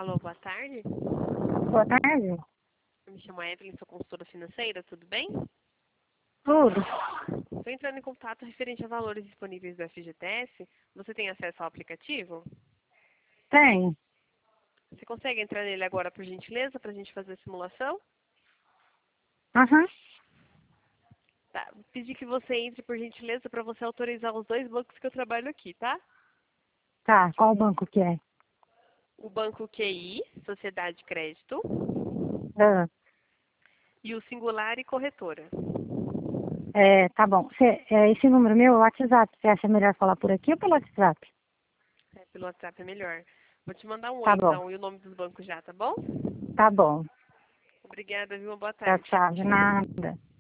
Alô, boa tarde. Boa tarde. Eu me chamo Evelyn, sou consultora financeira, tudo bem? Tudo? Estou entrando em contato referente a valores disponíveis do FGTS. Você tem acesso ao aplicativo? Tem. Você consegue entrar nele agora, por gentileza, para a gente fazer a simulação? Aham. Tá, vou pedir que você entre, por gentileza, para você autorizar os dois bancos que eu trabalho aqui, tá? Tá, qual banco que é? O Banco QI, Sociedade de Crédito, Ah, e o Singular e Corretora. tá bom. Esse número meu é o WhatsApp. Você acha melhor falar por aqui ou pelo WhatsApp? Pelo WhatsApp é melhor. Vou te mandar um oi, Tá bom. então, e o nome dos bancos já, tá bom? Tá bom. Obrigada, viu? Uma boa Tchau, tarde. tchau. De nada.